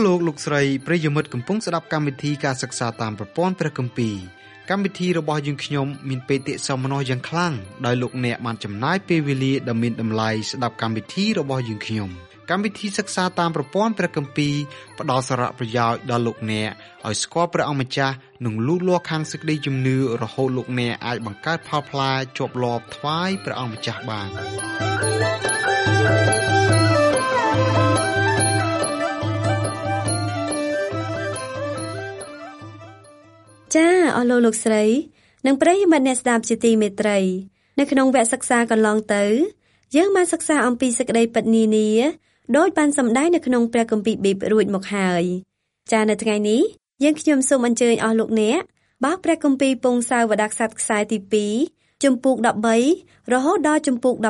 លោកស្រីប្រិយមិត្តកំពុងស្ដាប់កម្មវិធីការសិក្សាតាមប្រព័ន្ធព្រះគម្ពីរកម្មវិធីរបស់យើងខ្ញុំមានបេតិសោមនស្សយ៉ាងខ្លាំងដោយលោកអ្នកបានចំណាយពេលវេលាដ៏មានតម្លៃស្ដាប់កម្មវិធីរបស់យើងខ្ញុំកម្មវិធីសិក្សាតាមប្រព័ន្ធព្រះគម្ពីរផ្ដល់សារៈប្រយោជន៍ដល់លោកអ្នកឲ្យស្គាល់ព្រះអង្គម្ចាស់និងលូតលាស់ខាងសេចក្តីជំនឿរហូតលោកអ្នកអាចបង្កើតផលផ្លែជាប់លាប់ថ្វាយព្រះអង្គម្ចាស់បានចាអស់លោកស្រីនិងប្រិយមិត្តអ្នកស្ដាប់ជាទីមេត្រីនៅក្នុងវគ្គសិក្សាកន្លងទៅយើងបានសិក្សាអំពីសេចក្តីពិតនានាដោយបានសម្ដែងនៅក្នុងព្រះគម្ពីរប៊ីបរួចមកហើយចានៅថ្ងៃនេះយើងខ្ញុំសូមអញ្ជើញអស់លោកអ្នកបើកព្រះគម្ពីរពងសាវតារក្សត្រខ្សែទី2ជំពូក13រហូតដល់ជំពូក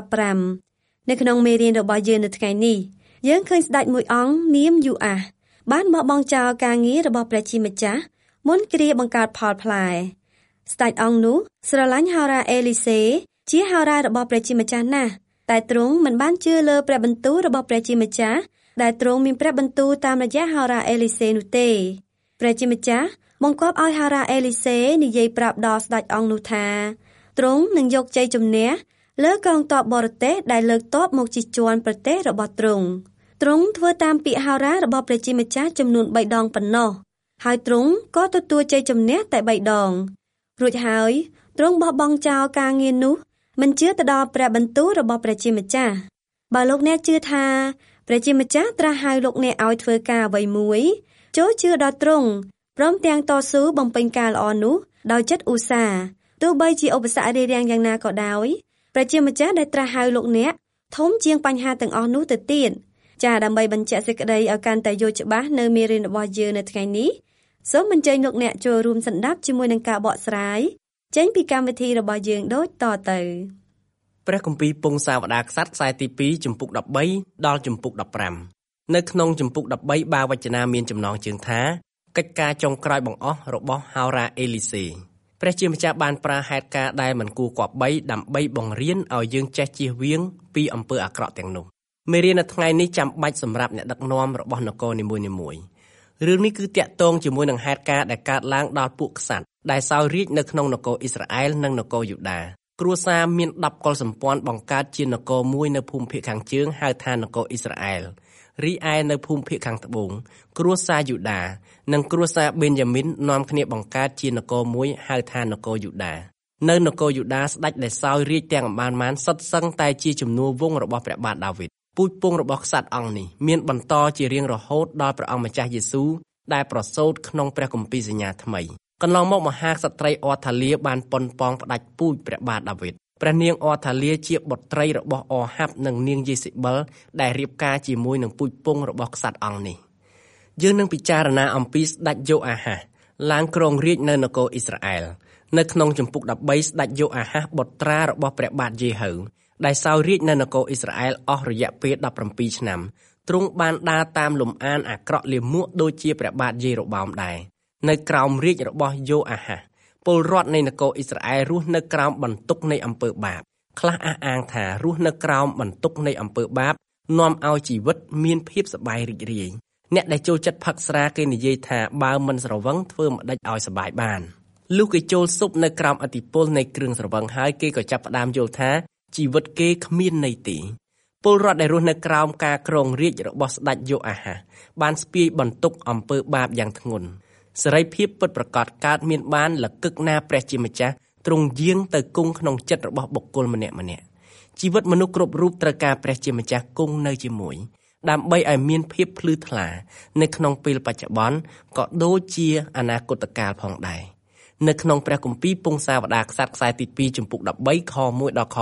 15នៅក្នុងមេរៀនរបស់យើងនៅថ្ងៃនេះយើងឃើញស្ដេចមួយអង្គនាមយូអាសបានបោះបង់ចោលការងាររបស់ព្រះជាម្ចាស់មុនគ្រាបង្កើតផលផ្លែស្ដេចអង្គនោះស្រឡាញ់ហោរាអេលីសេជាហោរារបស់ព្រះជាម្ចាស់ណាស់តែទ្រង់មិនបានជឿលើព្រះបន្ទូលរបស់ព្រះជាម្ចាស់ដែលទ្រង់មានព្រះបន្ទូលតាមរយៈហោរាអេលីសេនោះទេព្រះជាម្ចាស់បង្គាប់ឲ្យហោរាអេលីសេនិយាយប្រាប់ដល់ស្ដេចអង្គនោះថាទ្រង់នឹងយកជ័យជំនះលើកងទ័ពបរទេសដែលលើកទ័ពមកជិះជាន់ប្រទេសរបស់ទ្រង់ធ្វើតាមពាក្យហោរារបស់ព្រះជាម្ចាស់ចំនួន3ដងប៉ុណ្ណោះហើយទ្រង់ក៏ទទួលជ័យជំនះតែ3ដងរួចហើយទ្រង់បោះបង់ចោលការងារនោះមិនជឿទៅដល់ព្រះបន្ទូលរបស់ព្រះជាម្ចាស់បើលោកអ្នកជឿថាព្រះជាម្ចាស់ត្រាស់ហៅលោកអ្នកឲ្យធ្វើការអ្វីមួយចូលជឿដល់ទ្រង់ព្រមទាំងតស៊ូបំពេញការល្អនោះដោយចិត្តឧស្សាហ៍ទោះបីជាឧបសគ្គរារាំងយ៉ាងណាក៏ដោយព្រះជាម្ចាស់ដែលត្រាស់ហៅលោកអ្នកធំជាងបញ្ហាទាំងអស់នោះទៅទៀតចាដើម្បីបញ្ជាក់សេចក្តីឲ្យកាន់តែយល់ច្បាស់នៅមេរៀនរបស់យើងនៅថ្ងៃនេះសូមអញ្ជើញលោកអ្នកចូលរួមសន្តាប់ជាមួយនឹងការបកស្រាយចេញពីកម្មវិធីរបស់យើងដូចតទៅព្រះគម្ពីរពងសាវតារក្សត្រខ្សែទី2ជំពូក13ដល់ជំពូក15នៅក្នុងជំពូក13បាវចនាមានចំណងជើងថាកិច្ចការចុងក្រោយបង្អស់របស់ហោរាអេលីសេព្រះជាម្ចាស់បានប្រើហេតុការណ៍ដែលមិនគួរគប្បីដើម្បីបង្រៀនឲ្យយើងចេះជៀសវាងពីអំពើអាក្រក់ទាំងនោះមេរៀននៅថ្ងៃនេះចាំបាច់សម្រាប់អ្នកដឹកនាំរបស់នគរនីមួយៗរឿងនេះគឺតាក់ទងជាមួយនឹងហេតុការណ៍ដែលកើតឡើងដល់ពួកក្សត្រដែលសោយរាជ្យនៅក្នុងនគរអ៊ីស្រាអែលនិងនគរយូដាគ្រួសារមាន10កុលសម្ព័ន្ធបង្កើតជានគរមួយនៅភូមិភាគខាងជើងហៅថានគរអ៊ីស្រាអែលរីឯនៅភូមិភាគខាងត្បូងគ្រួសារយូដានិងគ្រួសារបេនយ៉ាមីននាំគ្នាបង្កើតជានគរមួយហៅថានគរយូដានៅនគរយូដាស្ដេចដែលសោយរាជ្យទាំងអំបានសុទ្ធសឹងតែជាជំនួសវង្សរបស់ព្រះបាទដាវីតពូជពង្សរបស់ក្សត្រអង្គនេះមានបន្តជារៀងរហូតដល់ព្រះអង្គម្ចាស់យេស៊ូវដែលប្រសូតក្នុងព្រះគម្ពីរសញ្ញាថ្មីកន្លងមកមហាក្សត្រីអរថាលាបានប៉ុនប៉ងផ្ដាច់ពូជព្រះបាទដាវីតព្រះនាងអរថាលាជាបុត្រីរបស់អហាប់និងនាងយេសេបិលដែលរៀបការជាមួយនឹងពូជពង្សរបស់ក្សត្រអង្គនេះយើងនឹងពិចារណាអំពីស្ដេចយូអាហាសឡើងគ្រងរាជ្យនៅនគរអ៊ីស្រាអែលនៅក្នុងជំពូក13ស្ដេចយូអាហាសបុត្រារបស់ព្រះបាទយេហូវដែលសោយរាជ្យនៅនគរអ៊ីស្រាអែលអស់រយៈពេល17ឆ្នាំទ្រង់បានដើរតាមលំអានអាក្រក់លាមកដូចជាព្រះបាទយេរ៉ូបោមដែរនៅក្រោមរាជរបស់យូអាហាសពលរដ្ឋនៃនគរអ៊ីស្រាអែលរស់នៅក្រោមបន្ទុកនៃអំពើបាបខ្លះអះអាងថារស់នៅក្រោមបន្ទុកនៃអំពើបាបនាំឲ្យជីវិតមានភាពសប្បាយរីករាយអ្នកដែលចូលចិត្តផឹកស្រាគេនិយាយថាបើមិនស្រវឹងធ្វើមិនដេចឲ្យសប្បាយបានលុះគេចូលស៊ុបនៅក្រោមឥទ្ធិពលនៃគ្រឿងស្រវឹងហើយគេក៏ចាប់ផ្ដើមយល់ថាជីវិតគេគ្មានន័យទេពលរដ្ឋដែលរស់នៅក្រោមការគ្រងរាជ្យរបស់ស្ដេចយូអាហាសបានស្ពាយបន្ទុកអំពើបាបយ៉ាងធ្ងន់សេរីភាពពិតប្រាកដកើតមានបានលកឹកណាព្រះជាម្ចាស់ទ្រង់យាងទៅគង់ក្នុងចិត្តរបស់បុគ្គលម្នាក់ជីវិតមនុស្សគ្រប់រូបត្រូវការព្រះជាម្ចាស់គង់នៅជាមួយដើម្បីឲ្យមានភាពភ្លឺថ្លានៅក្នុងពេលបច្ចុប្បន្នក៏ដូចជាអនាគតកាលផងដែរនៅក្នុងព្រះគម្ពីរពងសាវតារក្សត្រខ្សែទី2ជំពូក13ខ1ដល់ខ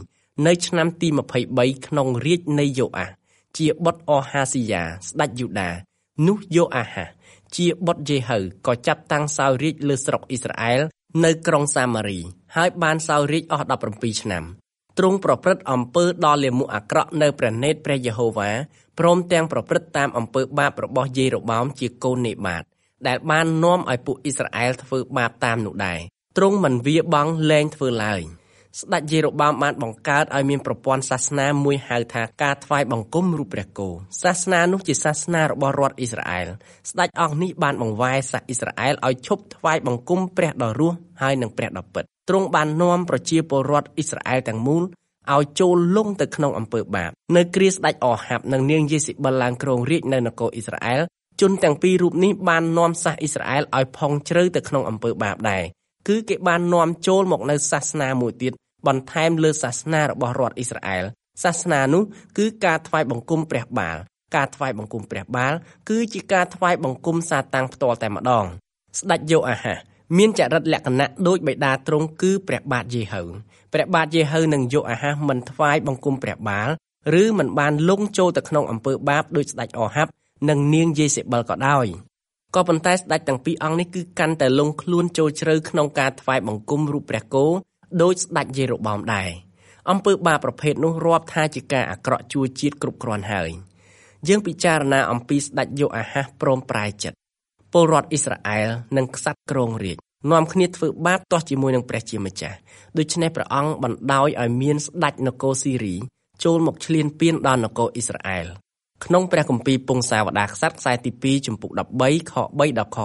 2នៅឆ្នាំទី23ក្នុងរាជ្យនៃយូអាសជាបុត្រអហាស៊ីយ៉ាស្ដេចយូដានោះយូអាហាសជាបុត្រយេហូវក៏ចាប់តាំងសោយរាជ្យលើស្រុកអ៊ីស្រាអែលនៅក្រុងសាម៉ារីហើយបានសោយរាជ្យអស់17ឆ្នាំទ្រង់ប្រព្រឹត្តអំពើដ៏លាមកអាក្រក់នៅព្រះនេត្រព្រះយេហូវ៉ាព្រមទាំងប្រព្រឹត្តតាមអំពើបាបរបស់យេរ៉ូបោមជាកូននេបាតដែលបាននាំឲ្យពួកអ៊ីស្រាអែលធ្វើបាបតាមនោះដែរទ្រង់មិនវាបង់លែងធ្វើឡើយស្ដេចយេរូបោមបានបង្កើតឲ្យមានប្រព័ន្ធសាសនាមួយហៅថាការថ្វាយបង្គំរូបព្រះគោសាសនានោះជាសាសនារបស់រដ្ឋអ៊ីស្រាអែលស្ដេចអង្គនេះបានបង្វែរសាសអ៊ីស្រាអែលឲ្យឈប់ថ្វាយបង្គំព្រះដ៏រស់ហើយនិងព្រះដ៏ពិតទ្រង់បាននាំប្រជាពលរដ្ឋអ៊ីស្រាអែលទាំងមូលឲ្យចូលលង់ទៅក្នុងអំពើបាបនៅគ្រាស្ដេចអូហាបនិងនាងយេស៊ីបិលឡើងគ្រងរាជ្យនៅនគរអ៊ីស្រាអែលជនទាំងពីររូបនេះបាននាំសាសអ៊ីស្រាអែលឲ្យផុងជ្រៅទៅក្នុងអំពើបាបដែរគឺគេបាននាំចូលមកនៅសាសនាមួយទៀតបន្ថែមលើសាសនារបស់រដ្ឋអ៊ីស្រាអែលសាសនានោះគឺការថ្វាយបង្គំព្រះបាល់ការថ្វាយបង្គំព្រះបាល់គឺជាការថ្វាយបង្គំសាតាំងផ្ទាល់តែម្ដងស្ដេចយូអាហាសមានចរិតលក្ខណៈដូចបិតាទ្រង់គឺព្រះបាទយេហូព្រះបាទយេហូនិងយូអាហាសមិនថ្វាយបង្គំព្រះបាល់ឬមិនបានលង់ចូលទៅក្នុងអំពើបាបដោយស្ដេចអូហាបនិងនាងយេសេបិលក៏ដោយក៏ប៉ុន្តែស្ដេចទាំងពីរអង្គនេះគឺកាន់តែលង់ខ្លួនចូលជ្រៅក្នុងការថ្វាយបង្គំរូបព្រះគោដោយស្ដេចយេរូបោមដែរអំពើបាបប្រភេទនោះរាប់ថាជាការអាក្រក់ជួជាតិគ្រប់គ្រាន់ហើយយើងពិចារណាអំពីស្ដេចយូអាហាសព្រមប្រែចិត្តពលរដ្ឋអ៊ីស្រាអែលនិងក្សត្រគ្រងរាជ្យនាំគ្នាធ្វើបាបទាស់ជាមួយនឹងព្រះជាម្ចាស់ដូច្នេះព្រះអង្គបណ្ដោយឲ្យមានស្ដេចនគរស៊ីរីចូលមកឈ្លានពានដល់នគរអ៊ីស្រាអែលក្នុងព្រះគម្ពីរពងសាវតារក្សត្រខ្សែទី2ចំពុក13ខ3ដល់ខ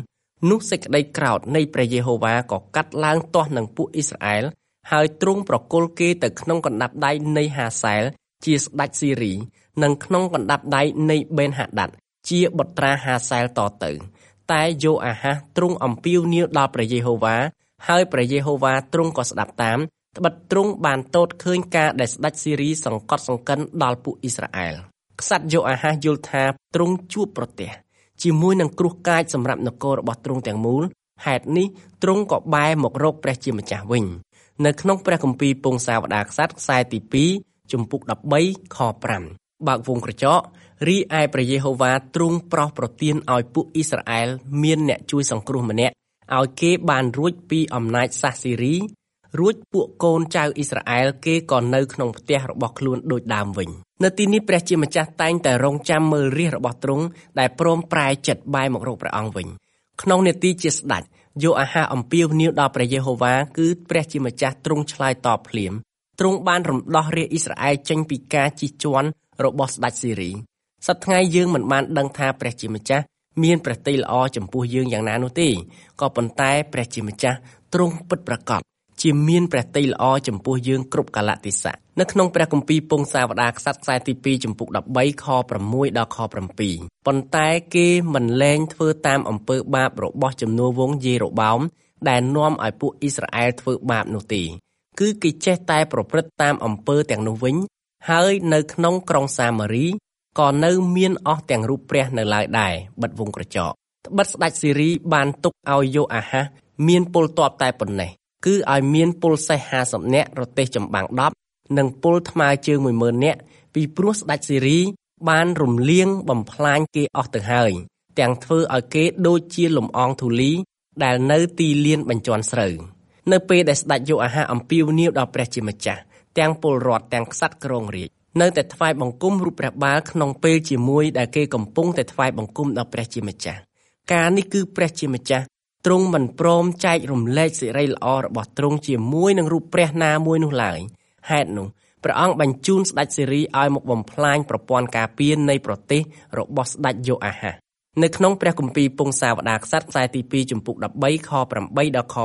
4នោះសេចក្តីក្រោធនៃព្រះយេហូវ៉ាក៏កាត់ឡើងទាស់នឹងពួកអ៊ីស្រាអែលហើយទ្រង់ប្រគល់គេទៅក្នុងកណ្ដាប់ដៃនៃហាសែលជាស្ដេចស៊ីរីនិងក្នុងកណ្ដាប់ដៃនៃបេនហាដាតជាបុត្រាហាសែលតទៅតែយូអាហាសទ្រង់អំពាវនាវដល់ព្រះយេហូវ៉ាហើយព្រះយេហូវ៉ាទ្រង់ក៏ស្ដាប់តាមត្បិតទ្រង់បានទតឃើញការដែលស្ដេចស៊ីរីសង្កត់សង្កិនដល់ពួកអ៊ីស្រាអែលក្សត្រយូអាហាសយល់ថាទ្រង់ជួបប្រទះជាមួយនឹងគ្រោះកាចសម្រាប់នគររបស់ទ្រង់ទាំងមូលហេតុនេះទ្រង់ក៏បែរមករកព្រះជាម្ចាស់វិញនៅក្នុងព្រះគម្ពីរពងសាវតារក្សត្រខ្សែទី2ជំពូក13ខ5បើកវងក្រចករីឯព្រះយេហូវ៉ាទ្រង់ប្រោសប្រទានឲ្យពួកអ៊ីស្រាអែលមានអ្នកជួយសង្គ្រោះម្នាក់ឲ្យគេបានរួចពីអំណាចសាសស៊ីរីរួចពួកកូនចៅអ៊ីស្រាអែលគេក៏នៅក្នុងផ្ទះរបស់ខ្លួនដូចដើមវិញនៅទីនេះព្រះជាម្ចាស់តែងតែរងចាំមើលរាជរបស់ទ្រង់ដែលព្រមប្រែចិត្តបែរមករកព្រះអង្គវិញក្នុងនាទីជាស្ដេចយូអាហាសអំពាវនាវដល់ព្រះយេហូវ៉ាគឺព្រះជាម្ចាស់ទ្រង់ឆ្លើយតបភ្លាមទ្រង់បានរំដោះរាជអ៊ីស្រាអែលចេញពីការជិះជាន់របស់ស្ដេចស៊ីរីសប្តាហ៍ថ្ងៃយើងមិនបានដឹងថាព្រះជាម្ចាស់មានព្រះទ័យល្អចំពោះយើងយ៉ាងណានោះទេក៏ប៉ុន្តែព្រះជាម្ចាស់ទ្រង់ពិតប្រាកដជាមានព្រះទ័យល្អចំពោះយើងគ្រប់កាលៈទេសៈនៅក្នុងព្រះគម្ពីរពងសាវតារក្សត្រខ្សែទី2ចំពុក13ខ6ដល់ខ7ប៉ុន្តែគេមិនលែងធ្វើតាមអំពើបាបរបស់ជំនួសវង្សយេរូបោមដែលនាំឲ្យពួកអ៊ីស្រាអែលធ្វើបាបនោះទេគឺគេចេះតែប្រព្រឹត្តតាមអំពើទាំងនោះវិញហើយនៅក្នុងក្រុងសាម៉ារីក៏នៅមានអស់ទាំងរូបព្រះនៅឡើយដែរបិទវងក្រចកត្បិតស្ដេចស៊ីរីបានទុកឲ្យយូអាហាសមានពលទ័ពតែប៉ុណ្ណេះគឺឲ្យមានពលសេះ50នាក់រទេះចម្បាំង10និងពលថ្មើរជើង 10000 នាក់ពីព្រោះស្ដេចស៊ីរីបានរំលាងបំផ្លាញគេអស់ទៅហើយទាំងធ្វើឲ្យគេដូចជាលំអងធូលីដែលនៅទីលានបញ្ជាន់ស្រូវនៅពេលដែលស្ដេចយូអាហាសអំពាវនាវដល់ព្រះជាម្ចាស់ទាំងពលរដ្ឋទាំងក្សត្រគ្រងរាជ្យនៅតែថ្វាយបង្គំរូបព្រះបាលក្នុងពេលជាមួយដែលគេកំពុងតែថ្វាយបង្គំដល់ព្រះជាម្ចាស់ការនេះគឺព្រះជាម្ចាស់ទ្រង់មិនព្រមចែករំលែកសេរីល្អរបស់ទ្រង់ជាមួយនឹងរូបព្រះណាមួយនោះឡើយហេតុនោះព្រះអង្គបញ្ជូនស្ដេចស៊ីរីឲ្យមកបំផ្លាញប្រព័ន្ធការពារនៃប្រទេសរបស់ស្ដេចយូអាហាសនៅក្នុងព្រះគម្ពីរពងសាវតារក្សត្រខ្សែទី2ចំពុក13ខ8ដល់ខ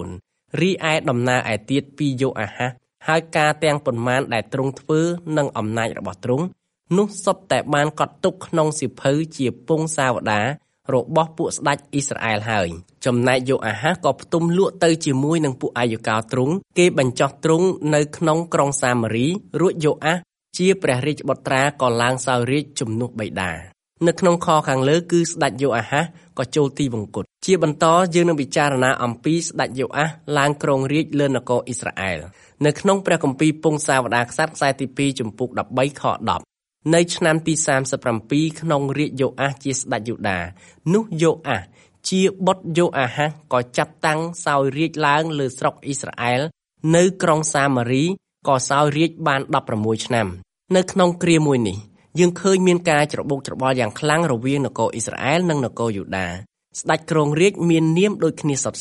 9រីឯដំណើរឯទៀតពីយូអាហាសហើយការទាំងប៉ុន្មានដែលទ្រង់ធ្វើនឹងអំណាចរបស់ទ្រង់នោះសុទ្ធតែបានកត់ទុកក្នុងសៀវភៅជាពងសាវតាររបស់ពួកស្ដេចអ៊ីស្រាអែលហើយចំណែកយូអាហាសក៏ផ្ទុំលក់ទៅជាមួយនឹងពួកអាយកោទ្រង់គេបញ្ចុះទ្រង់នៅក្នុងក្រុងសាម៉ារីរួចយូអាសជាព្រះរាជបុត្រាក៏ឡើងសោយរាជ្យជំនួសបិតានៅក្នុងខខាងលើគឺស្ដេចយូអាហាសក៏ចូលទីវង្គតជាបន្តយើងនឹងពិចារណាអំពីស្ដេចយូអាសឡើងគ្រងរាជ្យលើនគរអ៊ីស្រាអែលនៅក្នុងព្រះគម្ពីរពងសាវតារក្សត្រខ្សែទី2ចំពុក13ខ10នៅឆ្នាំទី37ក្នុងរាជយូអាសជាស្ដេចយូដានោះយូអាសជាបុត្រយូអាហាសក៏ចាប់តាំងសោយរាជ្យឡើងលើស្រុកអ៊ីស្រាអែលនៅក្រុងសាម៉ារីក៏សោយរាជ្យបាន16ឆ្នាំនៅក្នុងគ្រាមួយនេះយើងឃើញមានការច្របូកច្របល់យ៉ាងខ្លាំងរវាងនគរអ៊ីស្រាអែលនិងនគរយូដាស្ដេចគ្រងរាជ្យមាននាមដូចគ្នាសុទ្ធសាធ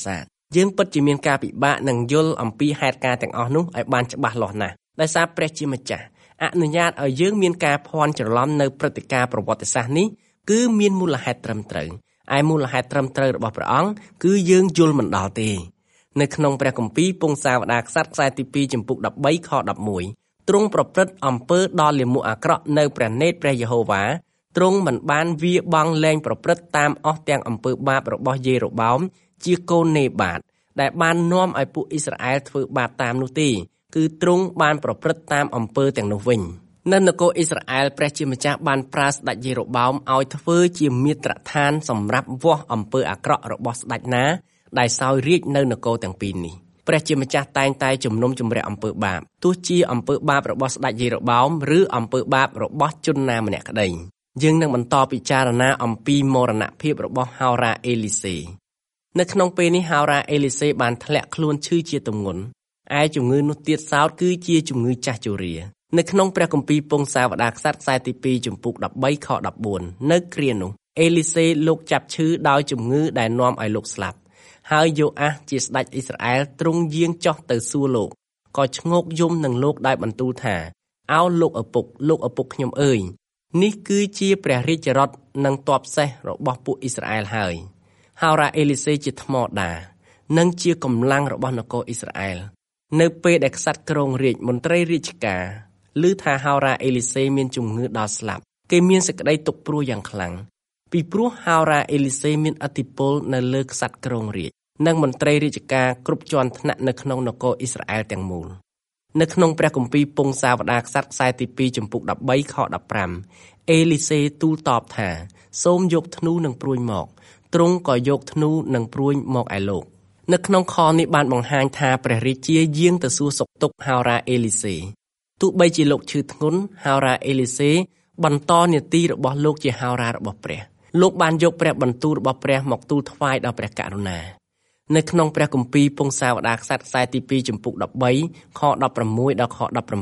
យើងពិតជាមានការពិបាកនឹងយល់អំពីហេតុការណ៍ទាំងអស់នោះឲ្យបានច្បាស់លាស់ណាស់ដោយសារព្រះជាម្ចាស់អនុញ្ញាតឲ្យយើងមានការភ័ន្តច្រឡំនៅព្រឹត្តិការណ៍ប្រវត្តិសាស្ត្រនេះគឺមានមូលហេតុត្រឹមត្រូវឯមូលហេតុត្រឹមត្រូវរបស់ព្រះអង្គគឺយើងយល់មិនដល់ទេនៅក្នុងព្រះគម្ពីរពងសាវតារក្សត្រខ្សែទី2ចំពុក13ខ11ទ្រង់ប្រព្រឹត្តអំពើដ៏លាមកអាក្រក់នៅព្រះនេត្រព្រះយេហូវ៉ាទ្រង់មិនបានវាបង់លែងប្រព្រឹត្តតាមអស់ទាំងអំពើបាបរបស់យេរ៉ូបោមជាកូននេបាតដែលបាននាំឲ្យពួកអ៊ីស្រាអែលធ្វើបាបតាមនោះទេគឺទ្រង់បានប្រព្រឹត្តតាមអំពើទាំងនោះវិញនៅនគរអ៊ីស្រាអែលព្រះជាម្ចាស់បានប្រើស្ដេចយេរ៉ូបោមឲ្យធ្វើជាមាត្រដ្ឋានសម្រាប់វាស់អំពើអាក្រក់របស់ស្ដេចណាដែលសោយរាជ្យនៅនគរទាំងពីរនេះព្រះជាម្ចាស់តែងតែជំនុំជម្រះអំពើបាបទោះជាអំពើបាបរបស់ស្ដេចយេរ៉ូបោមឬអំពើបាបរបស់ជនណាម្នាក់ក្តីយើងនឹងបន្តពិចារណាអំពីមរណភាពរបស់ហោរ៉ាអេលីសេនៅក្នុងពេលនេះហោរ៉ាអេលីសេបានធ្លាក់ខ្លួនឈឺជាទម្ងន់ឯជំងឺនោះទៀតសោតគឺជាជំងឺចាស់ជរានៅក្នុងព្រះគម្ពីរពងសាវតារក្សត្រខ្សែទី2ចំពុក13ខ14នៅគ្រានោះអេលីសេលោកចាប់ឈឺដោយជំងឺដែលនាំឲ្យលោកស្លាប់ហើយយូអាសជាស្ដេចអ៊ីស្រាអែលទ្រង់យាងចុះទៅសួរលោកក៏ឈ្ងោកយំនឹងលោកដោយបន្ទូលថាអោលោកឪពុកខ្ញុំអើយនេះគឺជាព្រះរាជរដ្ឋនិងទ័ពសេះរបស់ពួកអ៊ីស្រាអែលហើយហោរ៉ាអេលីសេជាថ្មដានិងជាកម្លាំងរបស់នគរអ៊ីស្រាអែលនៅពេលដែលក្សត្រគ្រងរាជមន្ត្រីរាជការឮថាហោរ៉ាអេលីសេមានជំងឺដល់ស្លាប់គេមានសេចក្តីទុក្ខព្រួយយ៉ាងខ្លាំងពីព្រោះហោរ៉ាអេលីសេមានឥទ្ធិពលនៅលើក្សត្រគ្រងរាជនិងមន្ត្រីរាជការគ្រប់ជាន់ថ្នាក់នៅក្នុងនគរអ៊ីស្រាអែលទាំងមូលនៅក្នុងព្រះគម្ពីរពងសាវតារក្សត្រខ្សែទី2ចំពុក13ខ15អេលីសេទូលតបថាសូមយកធ្នូនិងព្រួយមកទ្រង់ក៏យកធ្នូនិងព្រួយមកឯលោកនៅក្នុងខនេះបានបង្ហាញថាព្រះរាជាយាងទៅសួរសុខទុក្ខហោរ៉ាអេលីសេទោះបីជាលោកឈឺធ្ងន់ហោរ៉ាអេលីសេបន្តនាទីរបស់លោកជាហោរ៉ារបស់ព្រះលោកបានយកព្រះបន្ទូលរបស់ព្រះមកទូលថ្វាយដល់ព្រះករុណានៅក្នុងព្រះគម្ពីរពងសាវតារក្សត្រខ្សែទី2ចំពុក13ខ16ដល់ខ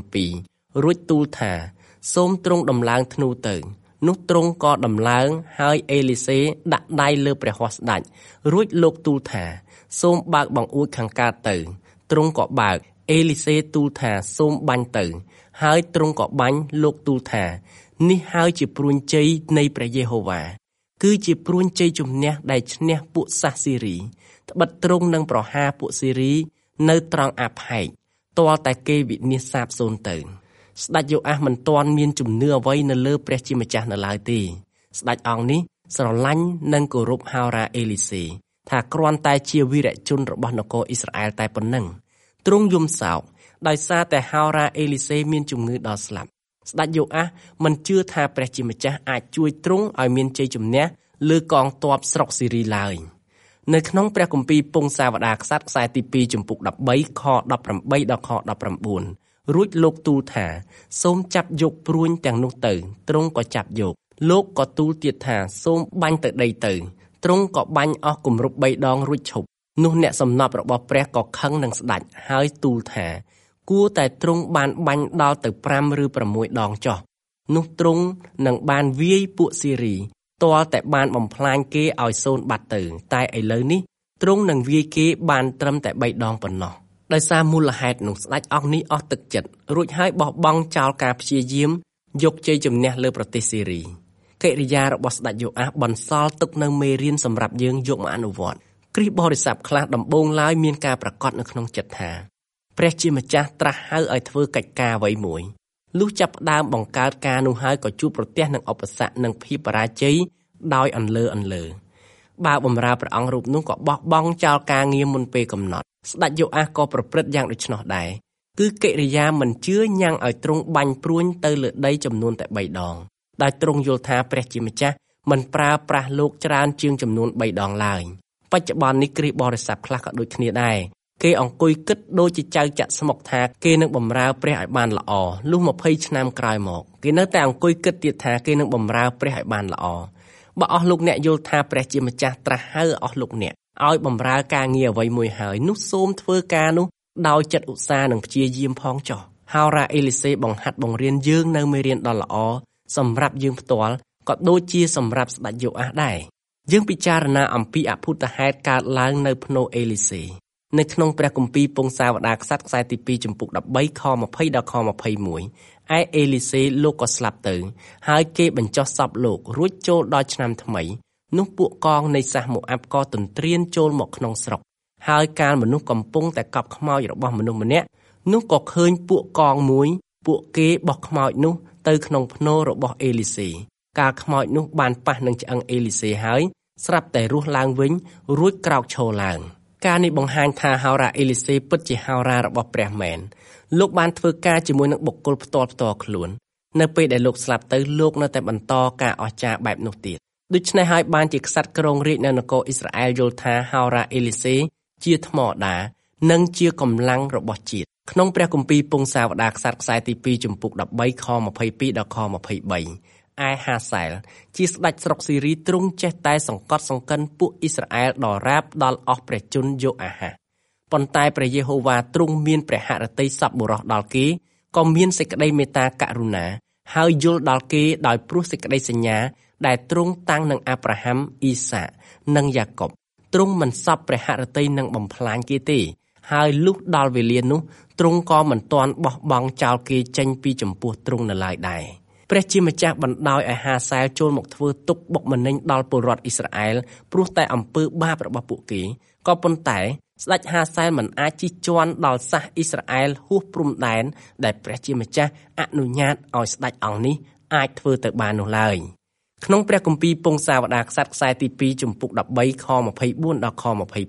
17រួចទូលថាសូមទ្រង់ដំឡើងធ្នូទៅនោះទ្រង់ក៏ដំឡើងហើយអេលីសេដាក់ដៃលើព្រះហស្តស្ដេចរួចលោកទូលថាសូមបើកបង្អួចខាងកើតទៅទ្រង់ក៏បើកអេលីសេទូលថាសូមបាញ់ទៅហើយទ្រង់ក៏បាញ់លោកទូលថានេះហើយជាព្រួញជ័យនៃព្រះយេហូវ៉ាគឺជាព្រួញជ័យជំនះដែលឈ្នះពួកសាសស៊ីរីត្បិតទ្រង់នឹងប្រហារពួកស៊ីរីនៅត្រង់អាផែកទាល់តែគេវិនាសសាបសូន្យទៅស្ដេចយូអាសមិនទាន់មានជំនឿអ្វីនៅលើព្រះជាម្ចាស់នៅឡើយទេស្ដេចអង្គនេះស្រឡាញ់និងគោរពហោរ៉ាអេលីសេថាគ្រាន់តែជាវីរជនរបស់នគរអ៊ីស្រាអែលតែប៉ុណ្ណឹងទ្រង់យំសោកដោយសារតែហោរ៉ាអេលីសេមានជំងឺដល់ស្លាប់ស្ដេចយូអាសមិនជឿថាព្រះជាម្ចាស់អាចជួយទ្រង់ឲ្យមានជ័យជំនះលើកងទ័ពស្រុកស៊ីរីឡើយនៅក្នុងព្រះគម្ពីរពងសាវតារក្សត្រខ្សែទី2ចំពុក13ខ18ដល់ខ19រួចលោកទូលថាសូមចាប់យកព្រួញទាំងនោះទៅទ្រង់ក៏ចាប់យកលោកក៏ទូលទៀតថាសូមបាញ់ទៅដីទៅទ្រង់ក៏បាញ់អស់គម្រប់3ដងរួចឈប់នោះអ្នកសំណប់របស់ព្រះក៏ខឹងនឹងស្ដេចហើយទូលថាគួរតែទ្រង់បានបាញ់ដល់ទៅ5ឬ6ដងចុះនោះទ្រង់នឹងបានវាយពួកស៊ីរីទាល់តែបានបំផ្លាញគេឲ្យសូន្យបាត់ទៅតែឥឡូវនេះទ្រង់នឹងវាយគេបានត្រឹមតែ3ដងប៉ុណ្ណោះដោយសារមូលហេតុនោះស្ដេចអង្គនេះអស់ទឹកចិត្តរួចហើយបោះបង់ចោលការព្យាយាមយកជ័យជំនះលើប្រទេសស៊ីរីកិរិយារបស់ស្ដេចយូអាសបន្សល់ទុកនៅមេរៀនសម្រាប់យើងយកមកអនុវត្តគ្រីស្ទបរិស័ទខ្លះដំបូងឡើយមានការប្រកាសនៅក្នុងចិត្តថាព្រះជាម្ចាស់ត្រាស់ហៅឲ្យធ្វើកិច្ចការអ្វីមួយលុះចាប់ផ្ដើមបង្កើតការនោះហើយក៏ជួបប្រទះនឹងឧបសគ្គនិងភាពបរាជ័យដោយអន្លើបើបម្រើព្រះអង្គរូបនោះក៏បោះបង់ចោលការងារមុនពេលកំណត់ស្ដេចយូអាសក៏ប្រព្រឹត្តយ៉ាងដូច្នោះដែរគឺកិរិយាមិនជឿញ៉ាំងឲ្យទ្រង់បាញ់ព្រួញទៅលើដីចំនួនតែ3ដងដែលទ្រង់យល់ថាព្រះជាម្ចាស់មិនប្រើប្រាស់លោកច្រើនជាងចំនួន3ដងឡើយបច្ចុប្បន្ននេះគ្រីស្ទបរិស័ទខ្លះក៏ដូចគ្នាដែរគេអង្គុយគិតដូចជាចៅចាក់ស្មុកថាគេនឹងបម្រើព្រះឲ្យបានល្អលុះ20ឆ្នាំក្រោយមកគេនៅតែអង្គុយគិតទៀតថាគេនឹងបម្រើព្រះឲ្យបានល្អបើអស់លោកអ្នកយល់ថាព្រះជាម្ចាស់ត្រាស់ហៅអស់លោកអ្នកឲ្យបម្រើការងារអ្វីមួយហើយនោះសូមធ្វើការនោះដោយចិត្តឧស្សាហ៍និងព្យាយាមផងចុះហោរ៉ាអេលីសេបង្ហាត់បង្រៀនយើងនៅមេរៀនដ៏ល្អសម្រាប់យើងផ្ទាល់ក៏ដូចជាសម្រាប់ស្ដេចយូអាសដែរយើងពិចារណាអំពីអភូតហេតុកើតឡើងនៅភ្នូអេលីសេនៅក្នុងព្រះគម្ពីរពងសាវតារក្សត្រខ្សែទី2ចំពុក13ខ20ដល់ខ21ឯអេលីសេលោកក៏ស្លាប់ទៅហើយគេបញ្ចុះសពលោករួចចូលដល់ឆ្នាំថ្មីនោះពួកកងនៃសាសម៉ូអាប់ក៏ទន្ទ្រានចូលមកក្នុងស្រុកហើយកាលមនុស្សកំពុងតែកប់ខ្មោចរបស់មនុស្សម្នាក់នោះក៏ឃើញពួកកងមួយពួកគេបោះខ្មោចនោះទៅក្នុងភ្នូរបស់អេលីសេកាលខ្មោចនោះបានប៉ះនឹងឆ្អឹងអេលីសេហើយស្រាប់តែរស់ឡើងវិញរួចក្រោកឈរឡើងការនេះបង្ហាញថាហោរាអេលីសេពិតជាហោរារបស់ព្រះមែនលោកបានធ្វើការជាមួយនឹងបុគ្គលផ្ទាល់ខ្លួននៅពេលដែលលោកស្លាប់ទៅលោកនៅតែបន្តការអស្ចារ្យបែបនោះទៀតដូច្នេះហើយបានជាក្សត្រគ្រងរាជ្យនៅនគរអ៊ីស្រាអែលយល់ថាហោរាអេលីសេជាថ្មដានិងជាកម្លាំងរបស់ជាតិក្នុងព្រះគម្ពីរពងសាវតារក្សត្រខ្សែទី2ចំពុក13ខ22ដល់ខ23ឯហាសែលជាស្ដេចស្រុកស៊ីរីទ្រង់ចេះតែសង្កត់សង្កិនពួកអ៊ីស្រាអែលដល់រាបដល់អស់ព្រះជន្មយូអាហាប៉ុន្តែព្រះយេហូវ៉ាទ្រង់មានព្រះហឫទ័យសប្បុរសដល់គេក៏មានសេចក្តីមេត្តាករុណាហើយយល់ដល់គេដោយព្រោះសេចក្តីសញ្ញាដែលទ្រង់តាំងនឹងអាប់រ៉ាហាំអ៊ីសាកនិងយ៉ាកុបទ្រង់មិនសពព្រះហឫទ័យនឹងបំផ្លាញគេទេហើយលុះដល់វេលានោះទ្រង់ក៏មិនទាន់បោះបង់ចោលគេចេញពីចំពោះទ្រង់នៅឡើយដែរព្រះជាម្ចាស់បណ្ដោយឲ្យហាសែលចូលមកធ្វើទុក្ខបុកម្នេញដល់ពលរដ្ឋអ៊ីស្រាអែលព្រោះតែអំពើបាបរបស់ពួកគេក៏ប៉ុន្តែស្ដេចហាសែលមិនអាចជិះជាន់ដល់សាសអ៊ីស្រាអែលហួសព្រំដែនដែលព្រះជាម្ចាស់អនុញ្ញាតឲ្យស្ដេចអង្គនេះអាចធ្វើទៅបាននោះឡើយក្នុងព្រះគម្ពីរពងសាវតារក្សត្រខ្សែទី2ចំពុក13ខ24ដល់ខ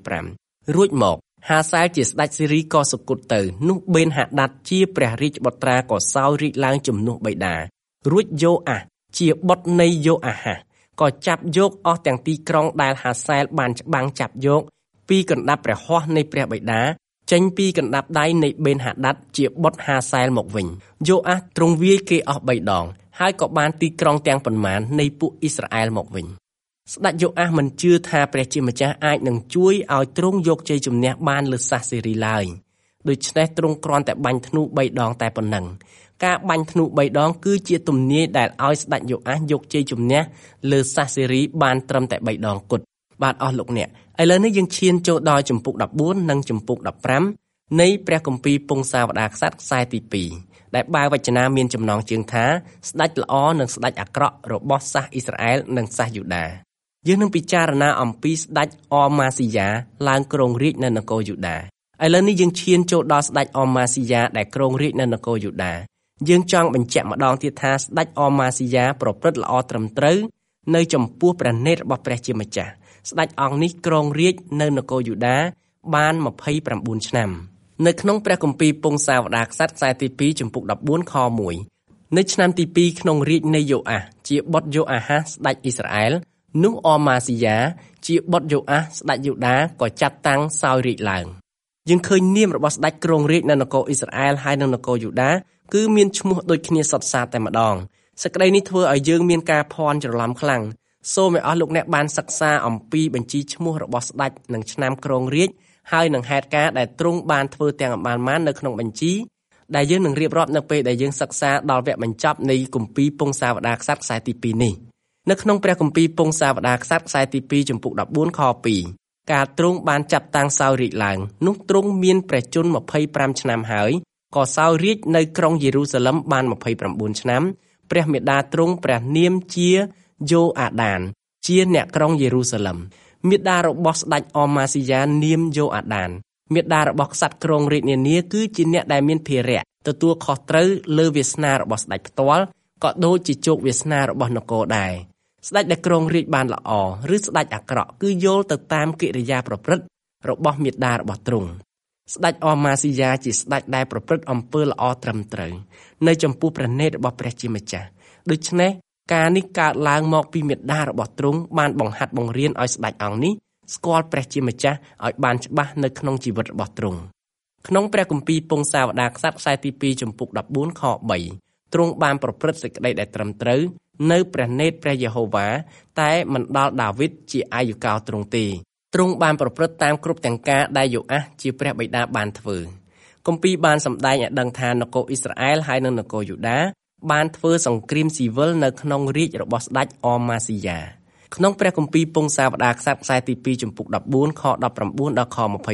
25រួចមកហាសែលជាស្ដេចស៊ីរីក៏សុគតទៅនោះបេនហាដាតជាព្រះរាជបុត្រាក៏សោយរាជឡើងជំនួសបិតារួចយ៉ូអាសជាបុត្រនៃយ៉ូអាហាសក៏ចាប់យកអស់ទាំងទីក្រុងដែលហាសែលបានច្បាំងចាប់យកពីកណ្ដាប់ព្រះហស្ថនៃព្រះបិតាចេញពីកណ្ដាប់ដៃនៃបេនហាដាតជាបុត្រហាសែលមកវិញយ៉ូអាសទ្រង់វាយគេអស់3ដងហើយក៏បានទីក្រុងទាំងប៉ុន្មាននៃពួកអ៊ីស្រាអែលមកវិញស្ដេចយ៉ូអាសមិនជឿថាព្រះជាម្ចាស់អាចនឹងជួយឲ្យទ្រង់យកជ័យជំនះបានលើសាសសេរីឡើយដូច្នេះទ្រង់គ្រាន់តែបាញ់ធ្នូ3ដងតែប៉ុណ្ណឹងការបាញ់ធ្នូ3ដងគឺជាទំនាយដែលឲ្យស្ដេចយ៉ូអាសយកជ័យជំនះលើសាសសេរីបានត្រឹមតែ3ដងគត់បាទអស់លោកអ្នកឥឡូវនេះយើងឈានចូលដល់ចំពុក14និងចំពុក15នៃព្រះគម្ពីរពងសាវតារក្សត្រខ្សែទី2ដែលបែរវចនាមានចំណងជើងថាស្ដេចល្អនិងស្ដេចអាក្រក់របស់សាសអ៊ីស្រាអែលនិងសាសយូដាយើងនឹងពិចារណាអំពីស្ដេចអម៉ាស៊ីយ៉ាឡើងគ្រងរាជ្យនៅនគរយូដាឥឡូវនេះយើងឈានចូលដល់ស្ដេចអម៉ាស៊ីយ៉ាដែលគ្រងរាជ្យនៅនគរយូដាយើងចង់បញ្ជាក់ម្ដងទៀតថាស្ដេចអម៉ាស៊ីយ៉ាប្រព្រឹត្តល្អត្រឹមត្រូវនៅចំពោះព្រះនេតរបស់ព្រះជាម្ចាស់ស្ដេចអង្គនេះគ្រងរាជ្យនៅនគរយូដាបាន29ឆ្នាំនៅក្នុងព្រះគម្ពីរពងសាវតារក្សត្រខ្សែទី2ចំពុក14ខ1នៅឆ្នាំទី2ក្នុងរាជ្យនៃយ៉ូអាសជាបុត្រយ៉ូអាហាសស្ដេចអ៊ីស្រាអែលនោះអម៉ាស៊ីយ៉ាជាបុត្រយ៉ូអាសស្ដេចយូដាក៏ចាត់តាំងសោយរាជ្យឡើងយើងឃើញនាមរបស់ស្ដេចគ្រងរាជ្យនៅនគរអ៊ីស្រាអែលហើយនៅនគរយូដាគឺមានឈ្មោះដូចគ្នាសុទ្ធសាធតែម្ដងសេចក្តីនេះធ្វើឲ្យយើងមានការភ័ន្តច្រឡំខ្លាំងសូមឲ្យអស់លោកអ្នកបានសិក្សាអំពីបញ្ជីឈ្មោះរបស់ស្ដេចនិងឆ្នាំគ្រងរាជ្យហើយនឹងហេតុការណ៍ដែលទ្រង់បានធ្វើទាំងអបានៗនៅក្នុងបញ្ជីដែលយើងនឹងរៀបរាប់នៅពេលដែលយើងសិក្សាដល់វគ្គបញ្ចប់នៃគម្ពីរពងសាវតារក្សត្រខ្សែទី2នេះនៅក្នុងព្រះគម្ពីរពងសាវតារក្សត្រខ្សែទី2ចំពុក14ខ2ការទ្រង់បានចាប់តាំងសោយរាជ្យឡើងនោះទ្រង់មានព្រះជន្ម25ឆ្នាំហើយក៏សោយរាជ្យនៅក្រុងយេរូសាឡិមបាន29ឆ្នាំព្រះមេដាទ្រង់ព្រះនាមជាយ៉ូអាដានជាអ្នកក្រុងយេរូសាឡិមមេដារបស់ស្ដេចអម៉ាស៊ីយ៉ានាមយ៉ូអាដានមេដារបស់ក្សត្រគ្រងរាជ្យនានាគឺជាអ្នកដែលមានភារៈទទួលខុសត្រូវលើវាសនារបស់ស្ដេចផ្ទាល់ក៏ដូចជាជោគវាសនារបស់នគរដែរស្ដេចដែលគ្រងរាជ្យបានល្អឬស្ដេចអាក្រក់គឺយល់ទៅតាមកិរិយាប្រព្រឹត្តរបស់មេដារបស់ទ្រង់ស្ដេចអម៉ាស៊ីយ៉ាជាស្ដេចដែលប្រព្រឹត្តអំពើល្អត្រឹមត្រូវនៅចំពោះព្រះនេតរបស់ព្រះជាម្ចាស់ដូច្នេះការនេះកើតឡើងមកពីមេដារបស់ទ្រង់បានបង្ហាត់បង្រៀនឲ្យស្ដេចអង្គនេះស្គាល់ព្រះជាម្ចាស់ឲ្យបានច្បាស់នៅក្នុងជីវិតរបស់ទ្រង់ក្នុងព្រះគម្ពីរពងសាវតារក្សត្រខ្សែទី2ចំពុក14ខ3ទ្រង់បានប្រព្រឹត្តសេចក្តីដែលត្រឹមត្រូវនៅព្រះនេតព្រះយេហូវ៉ាតែមិនដល់ដាវីតជាអាយុកាលទ្រង់ទេទ្រង់បានប្រព្រឹត្តតាមគ្រប់ទាំងការដែលយ៉ូអាសជាព្រះបិតាបានធ្វើគម្ពីរបានសម្ដែងឲ្យដឹងថានគរអ៊ីស្រាអែលហើយនិងនគរយូដាបានធ្វើសង្គ្រាមស៊ីវិលនៅក្នុងរាជ្យរបស់ស្ដេចអម៉ាស៊ីយ៉ាក្នុងព្រះគម្ពីរពងសាវតារក្សត្រខ្សែទី2ចំពុក14ខ19ដល់ខ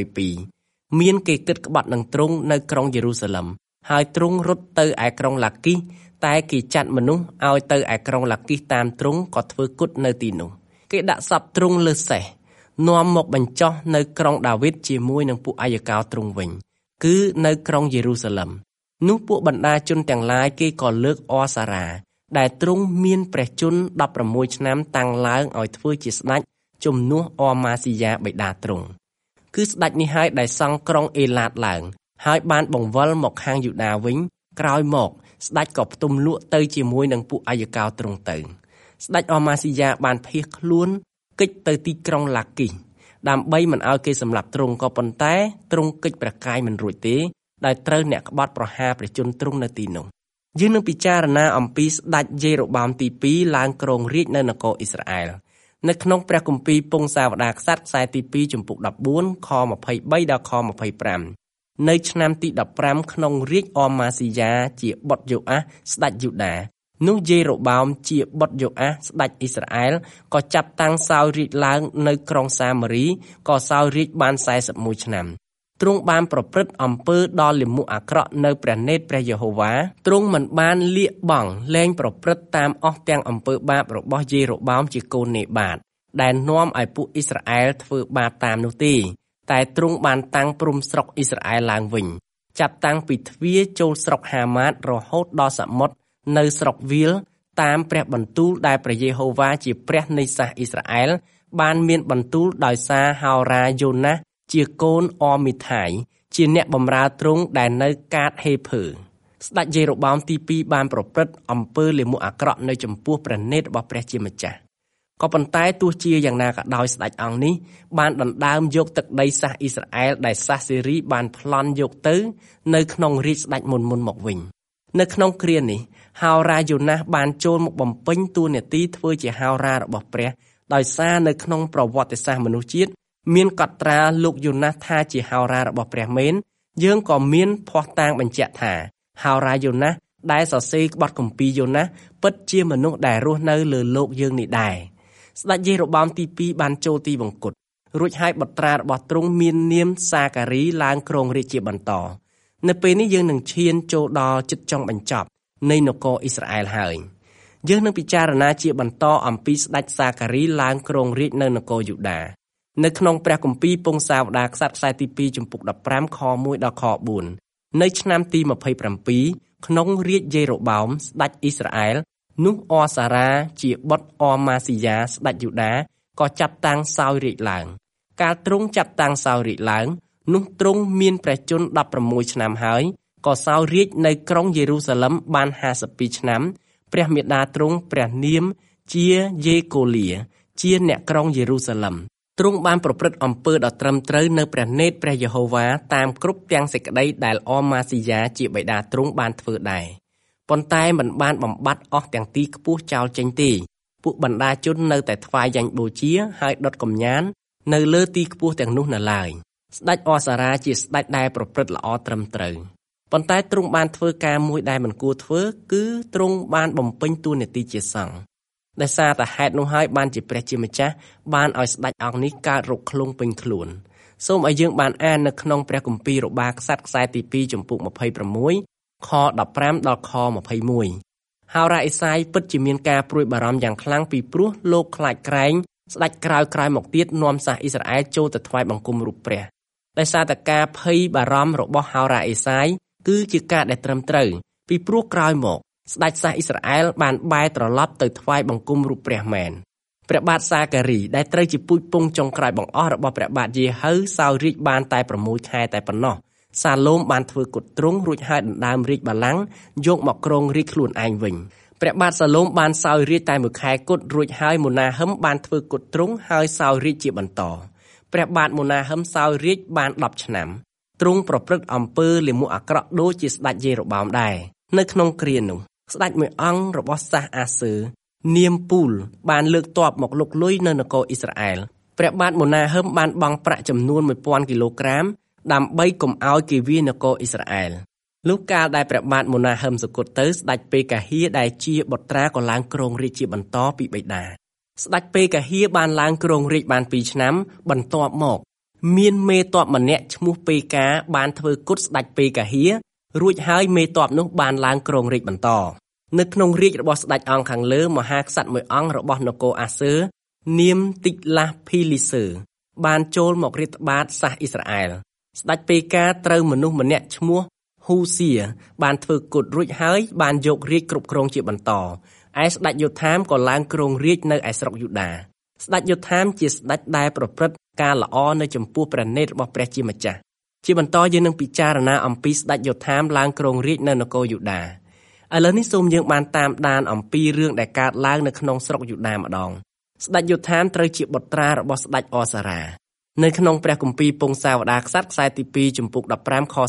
22មានគេគិតក្បត់នឹងទ្រង់នៅក្រុងយេរូសាឡិមហើយទ្រង់រត់ទៅឯក្រុងឡាគីសតែគេចាត់មនុស្សឲ្យទៅឯក្រុងឡាគីសតាមទ្រង់ក៏ធ្វើគុតនៅទីនោះគេដាក់សពទ្រង់លើសេះនាំមកបញ្ចុះនៅក្រុងដាវីតជាមួយនឹងពួកអាយកោទ្រង់វិញគឺនៅក្រុងយេរូសាឡិមនោះពួកបណ្ដាជនទាំងឡាយគេក៏លើកអសារ៉ាដែលទ្រង់មានព្រះជន្ម16ឆ្នាំតាំងឡើងឲ្យធ្វើជាស្ដេចជំនួសអម៉ាស៊ីយ៉ាបិតាទ្រង់គឺស្ដេចនេះហើយដែលសង់ក្រុងអេឡាតឡើងហើយបានបង្វិលមកខាងយូដាវិញក្រោយមកស្ដេចក៏ផ្ទុំលក់ទៅជាមួយនឹងពួកអាយកោទ្រង់ទៅស្ដេចអម៉ាស៊ីយ៉ាបានភៀសខ្លួនគេចទៅទីក្រុងឡាគីសដើម្បីមិនឲ្យគេសម្លាប់ទ្រង់ក៏ប៉ុន្តែទ្រង់គេចព្រះកាយមិនរួចទេដោយត្រូវអ្នកក្បត់ប្រហារព្រះជន្មទ្រង់នៅទីនោះយើងនឹងពិចារណាអំពីស្ដេចយេរ៉ូបោមទី2ឡើងគ្រងរាជ្យនៅនគរអ៊ីស្រាអែលនៅក្នុងព្រះគម្ពីរពងសាវតារក្សត្រខ្សែទី2ចំពុក14ខ23ដល់ខ25នៅឆ្នាំទី15ក្នុងរាជ្យអម៉ាស៊ីយ៉ាជាបុត្រយូអាសស្ដេចយូដានោះយេរ៉ូបោមជាបុត្រយូអាសស្ដេចអ៊ីស្រាអែលក៏ចាប់តាំងសោយរាជ្យឡើងនៅក្រុងសាមារីក៏សោយរាជ្យបាន41ឆ្នាំទ្រង់បានប្រព្រឹត្តអំពើដ៏លាមកអាក្រក់នៅព្រះនេត្រព្រះយេហូវ៉ាទ្រង់មិនបានលៀកបង់លែងប្រព្រឹត្តតាមអស់ទាំងអំពើបាបរបស់យេរ៉ូបោមជាកូននេបាតដែលនាំឲ្យពួកអ៊ីស្រាអែលធ្វើបាបតាមនោះទេតែទ្រង់បានតាំងព្រំស្រុកអ៊ីស្រាអែលឡើងវិញចាប់តាំងពីទ្វារចូលស្រុកហាម៉ាតរហូតដល់សមុទ្រនៅស្រុកវាលតាមព្រះបន្ទូលដែលព្រះយេហូវ៉ាជាព្រះនៃសាសអ៊ីស្រាអែលបានមានបន្ទូលដោយសារហោរាយ៉ូណាសជាកូនអមីថាយជាអ្នកបម្រើទ្រង់ដែលនៅកាតហេភើស្ដេចយេរ៉ូបោមទី2បានប្រព្រឹត្តអំពើលាមកអាក្រក់នៅចំពោះព្រះនេត្ររបស់ព្រះជាម្ចាស់ក៏ប៉ុន្តែទោះជាយ៉ាងណាក៏ដោយស្ដេចអង្គនេះបានដណ្ដើមយកទឹកដីសាសអ៊ីស្រាអែលដែលសាសសេរីបានប្លន់យកទៅនៅក្នុងរាជស្ដេចមុនមកវិញនៅក្នុងគ្រានេះហោរាយ៉ូណាសបានចូលមកបំពេញតួនាទីធ្វើជាហោរារបស់ព្រះដោយសារនៅក្នុងប្រវត្តិសាស្ត្រមនុស្សជាតិមានកត់ត្រាលោកយូណាសថាជាហោរារបស់ព្រះមែនយើងក៏មានភស្តុតាងបញ្ជាក់ថាហោរាយ៉ូណាសដែលសរសេរក្បត់គម្ពីរយូណាសពិតជាមនុស្សដែលរស់នៅលើโลกយើងនេះដែរស្ដេចយេរ៉ូបោមទី2បានចូលទីវង្គតរួចហើយបុត្រារបស់ទ្រង់មាននាមសាការីឡើងគ្រងរាជ្យជាបន្តនៅពេលនេះយើងនឹងឈានចូលដល់ជិតចុងបញ្ចប់នៃនគរអ៊ីស្រាអែលហើយយើងនឹងពិចារណាជាបន្តអំពីស្ដេចសាការីឡើងគ្រងរាជ្យនៅនគរយូដានៅក្នុងព្រះគម្ពីរពងសាវតារក្សត្រខ្សែទី2ចំពុក15ខ1ដល់ខ4នៅឆ្នាំទី27ក្នុងរាជយេរ៉ូបោមស្ដេចអ៊ីស្រាអែលនោះអសារ៉ាជាបុត្រអម៉ាស៊ីយ៉ាស្ដេចយូដាក៏ចាប់តាំងសោយរាជ្យឡើងកាលទ្រង់ចាប់តាំងសោយរាជ្យឡើងនោះទ្រង់មានព្រះជន្ម16ឆ្នាំហើយក៏សោយរាជ្យនៅក្រុងយេរូសាឡិមបាន52ឆ្នាំព្រះមាតាទ្រង់ព្រះនាមជាយេកូលាជាអ្នកក្រុងយេរូសាឡិមទ្រង់បានប្រព្រឹត្តអំពើដ៏ត្រឹមត្រូវនៅព្រះនេត្រព្រះយេហូវ៉ាតាមគ្រប់ទាំងសេចក្តីដែលអម៉ាស៊ីយ៉ាជាបិតាទ្រង់បានធ្វើដែរប៉ុន្តែមិនបានបំបត្តិអស់ទាំងទីខ្ពស់ចោលចេញទេពួកបណ្ដាជននៅតែថ្វាយយ៉ាញ់បូជាហើយដុតកំញាននៅលើទីខ្ពស់ទាំងនោះនៅឡើយស្ដេចអសារ៉ាជាស្ដេចដែលប្រព្រឹត្តល្អត្រឹមត្រូវប៉ុន្តែទ្រង់បានធ្វើការមួយដែលមិនគួរធ្វើគឺទ្រង់បានបំពេញតួនាទីជាសង្ឃដោយសារតែហេតុនោះហើយបានជាព្រះជាម្ចាស់បានឲ្យស្ដេចអង្គនេះកើតរោគឃ្លុងពេញខ្លួនសូមឲ្យយើងបានអាននៅក្នុងព្រះគម្ពីររបារក្សត្រខ្សែទី2ចំពុក26ខ15ដល់ខ21ហោរាអេសាយពិតជាមានការព្រួយបារម្ភយ៉ាងខ្លាំងពីព្រោះលោកខ្លាចក្រែងស្ដេចក្រោយមកទៀតនាំសាសអ៊ីស្រាអែលចូលទៅថ្វាយបង្គំរូបព្រះដោយសារតែការភ័យបារម្ភរបស់ហោរាអេសាយគឺជាការដែលត្រឹមត្រូវពីព្រោះក្រោយមកស្ដេចសាសអ៊ីស្រាអែលបានបែរត្រឡប់ទៅថ្វាយបង្គំរូបព្រះមែនព្រះបាទសាការីដែលត្រូវជាពូជពង្សចុងក្រោយបង្អស់របស់ព្រះបាទយេហូសោយរាជ្យបានតែ6ខែតែប៉ុណ្ណោះសាឡូមបានធ្វើគុតទ្រង់រួចហើយដណ្ដើមរាជបល្ល័ង្កយកមកគ្រងរាជខ្លួនឯងវិញព្រះបាទសាឡូមបានសោយរាជ្យតែ1ខែគត់រួចហើយម៉ូណាហឹមបានធ្វើគុតទ្រង់ហើយសោយរាជ្យជាបន្តព្រះបាទម៉ូណាហឹមសោយរាជ្យបាន10ឆ្នាំទ្រង់ប្រព្រឹត្តអំពើលាមកអាក្រក់ដូចជាស្ដេចយេរ៉ូបោមដែរនៅក្នុងគ្រានោះស្ដេចមួយអង្គរបស់សាសអាសឺនាមពូលបានលើកទ័ពមកលុកលុយនៅនគរអ៊ីស្រាអែលព្រះបាទម៉ូណាហឹមបានបង់ប្រាក់ចំនួន 1000 គីឡូក្រាមដើម្បីកុំឲ្យគេវាយនគរអ៊ីស្រាអែលលុះកាលដែលព្រះបាទម៉ូណាហឹមសុគតទៅស្ដេចពេកាហៀដែលជាបុត្រាក៏ឡើងគ្រងរាជ្យជាបន្តពីបិតាស្ដេចពេកាហាបានឡើងគ្រងរាជ្យបាន2ឆ្នាំបន្ទាប់មកមានមេទ័ពម្នាក់ឈ្មោះពេកាបានធ្វើគុតស្ដេចពេកាហារួចហើយមេទ័ពនោះបានឡើងគ្រងរាជ្យបន្តនៅក្នុងរាជរបស់ស្ដេចអង្គខាងលើមហាក្សត្រមួយអង្គរបស់នគរអាសឺនាមទីកឡាស់ភីលីសឺបានចូលមករាតត្បាតសាសអ៊ីស្រាអែលស្ដេចពេកាត្រូវមនុស្សម្នាក់ឈ្មោះហ៊ូសៀបានធ្វើគុតរួចហើយបានយករាជគ្រប់គ្រងជាបន្តឯស្ដេចយោធាមក៏ឡើងគ្រងរាជនៅឯស្រុកយូដាស្ដេចយោធាមជាស្ដេចដែលប្រព្រឹត្តការល្អនៅចំពោះព្រះនេតរបស់ព្រះជាម្ចាស់ជាបន្តយើងនឹងពិចារណាអំពីស្ដេចយោធាមឡើងគ្រងរាជនៅនគរយូដាឥឡូវនេះសូមយើងបានតាមដានអំពីរឿងដែលកើតឡើងនៅក្នុងស្រុកយូដាម្ដងស្ដេចយោធាមត្រូវជាបុត្រារបស់ស្ដេចអសារ៉ានៅក្នុងព្រះគម្ពីរពងសាវតារក្សត្រខ្សែទី2ចំពុក15ខ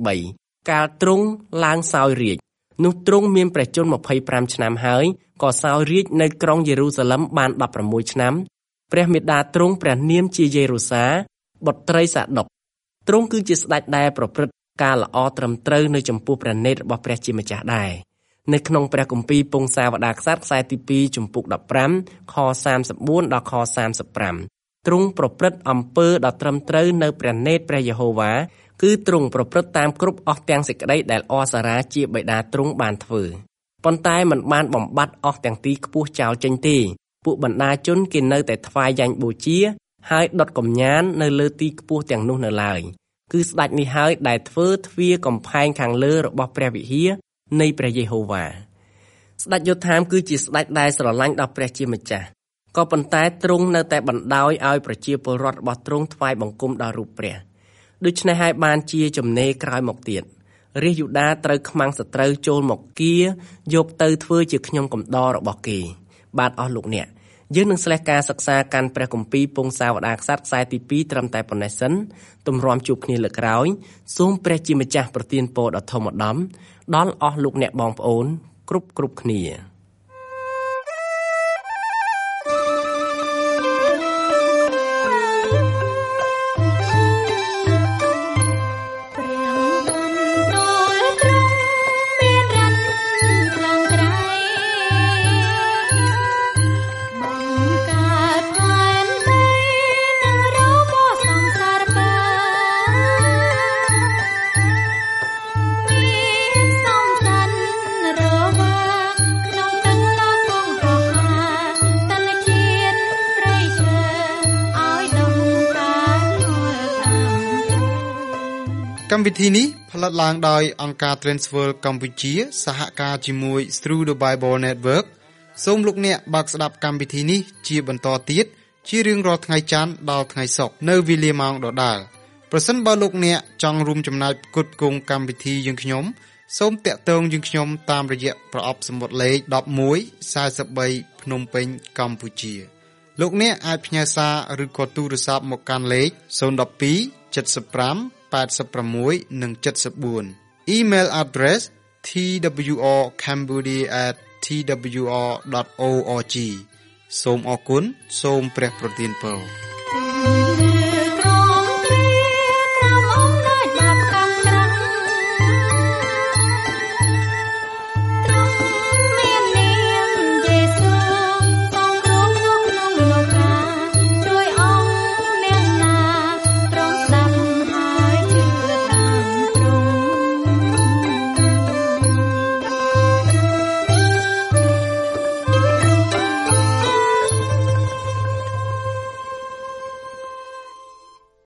33កាលទ្រង់ឡើងសោយរាជ្យនោះទ្រង់មានព្រះជន្ម25ឆ្នាំហើយក៏សោយរាជ្យនៅក្រុងយេរូសាឡិមបាន16ឆ្នាំព្រះមេដាទ្រង់ព្រះនាមជាយេរូសាបុត្រីសាដុកទ្រង់គឺជាស្ដេចដែលប្រព្រឹត្តការល្អត្រឹមត្រូវនៅចំពោះព្រះនេតរបស់ព្រះជាម្ចាស់ដែរនៅក្នុងព្រះគម្ពីរពងសាវតារក្សត្រខ្សែទី2ចំពុក15ខ34ដល់ខ35ទ្រង់ប្រព្រឹត្តអំពើដ៏ត្រឹមត្រូវនៅព្រះនេតព្រះយេហូវ៉ាគឺទ្រង់ប្រព្រឹត្តតាមគ្រប់អស់ទាំងសេចក្តីដែលអសារ៉ាជាបិតាទ្រង់បានធ្វើប៉ុន្តែមិនបានបំបត្តិអស់ទាំងទីខ្ពស់ចោលចេញទេពួកបណ្ដាជនគេនៅតែថ្វាយយ៉ាញ់បូជាហើយដុតកំញាននៅលើទីខ្ពស់ទាំងនោះនៅឡើយគឺស្ដេចនេះហើយដែលធ្វើទ្វារកំផែងខាងលើរបស់ព្រះវិហារនៃព្រះយេហូវ៉ាស្ដេចយោធាមគឺជាស្ដេចដែលស្រឡាញ់ដល់ព្រះជាម្ចាស់ក៏ប៉ុន្តែទ្រង់នៅតែបណ្ដោយឲ្យប្រជាពលរដ្ឋរបស់ទ្រង់ថ្វាយបង្គំដល់រូបព្រះដូច្នេះហើយបានជាចំណេរក្រោយមកទៀតរាជយូដាត្រូវខ្មាំងសត្រូវចូលមកគៀយកទៅធ្វើជាខ្ញុំកំដររបស់គេបាទអស់លោកអ្នកយើងនឹងស្លេះការសិក្សាកាន់ព្រះគម្ពីរពងសាវតារក្សត្រខ្សែទី2ត្រឹមតែប៉ុណ្ណេះសិនទម្រាំជួបគ្នាលើកក្រោយសូមព្រះជាម្ចាស់ប្រទានពរដ៏ធំឧត្តមដល់អស់លោកអ្នកបងប្អូនគ្រប់គ្នាកម្មវិធីនេះផលិតឡើងដោយអង្គការ Transworld កម្ពុជាសហការជាមួយ Through the Bible Network សូមលោកអ្នកបើកស្ដាប់កម្មវិធីនេះជាបន្តទៀតជារៀងរាល់ថ្ងៃច័ន្ទដល់ថ្ងៃសុក្រនៅវេលាម៉ោងដដែលប្រសិនបើលោកអ្នកចង់រួមចំណែកផ្គត់ផ្គង់កម្មវិធីយើងខ្ញុំសូមតាក់ទងយើងខ្ញុំតាមរយៈប្រអប់សំបុត្រលេខ1143ភ្នំពេញកម្ពុជាលោកអ្នកអាចផ្ញើសារឬក៏ទូរស័ព្ទមកកាន់លេខ012 75 86 និង 74 Email address twrcambodia@twr.org សូមអរគុណសូមព្រះប្រទានពរ